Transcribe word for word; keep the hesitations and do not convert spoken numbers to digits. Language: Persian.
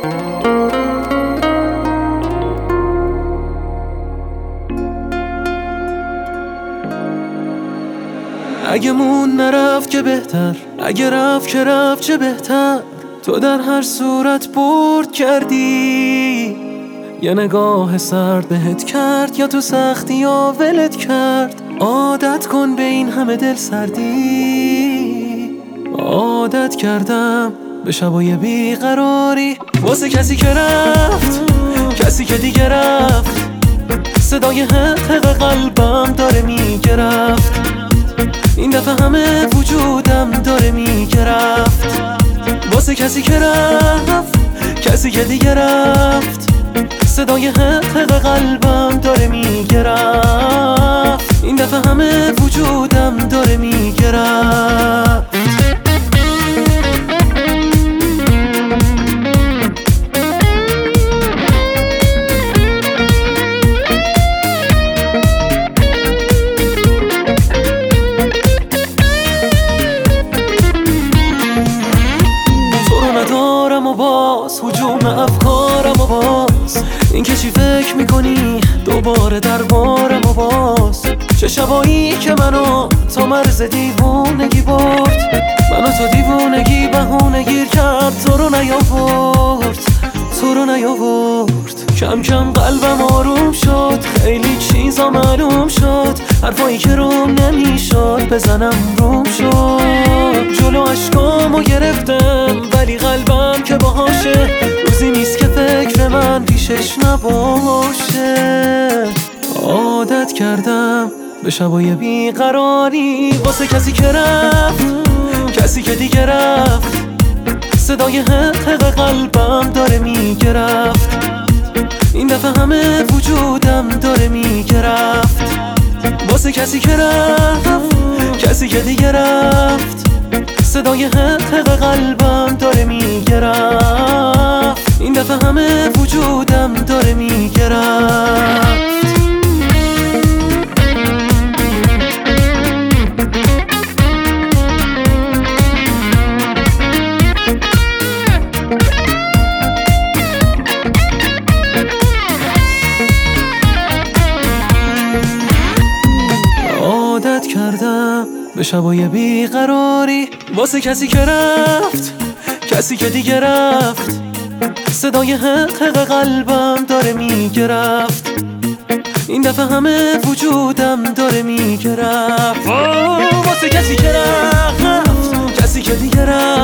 اگه مون نرفت که بهتر، اگه رفت که رفت چه بهتر. تو در هر صورت برد کردی، یه نگاه سرد بهت کرد، یا تو سختی یا ولت کرد. عادت کن به این همه دل سردی. عادت کردم به شبای بیقراری، واسه کسی که رفت، کسی که دیگه رفت. صدای حق قلبم داره میگرفت، این دفعه همه وجودم داره میگرفت. واسه کسی که رفت، کسی که دیگه رفت. صدای حق قلبم داره میگرفت، این دفعه همه وجودم داره میگرفت. ندارم و باز هجوم افکارم و باز این که چی فکر میکنی دوباره دربارم و باز. چه شبایی که منو تا مرز دیوونگی برد، منو تا دیوونگی بهونه گیر کرد. تو رو نیاورد، تو رو نیاورد. کم کم قلبم آروم شد، خیلی چیزا معلوم شد. حرفایی که روم نمیشد بزنم روم شد. جلو عشقامو گرفتم ولی قلبم که باهاشه. روزی نیست که فکر من پیشش نباشه. عادت کردم به شبای بیقراری، واسه کسی که رفت، کسی که دیگه رفت. صدای حق قلبم داره میگرفت، این دفعه همه وجودم داره میگرفت. واسه کسی که رفت، کسی که دیگه رفت. صدای حق قلبم داره میگرفت، این دفعه همه وجودم داره میگرفت. عادت کردم به شبای بیقراری، واسه کسی که رفت، کسی که دیگه رفت. صدای حق قلبم داره میگرفت، این دفعه همه وجودم داره میگرفت. واسه کسی که رفت، کسی که دیگه رفت.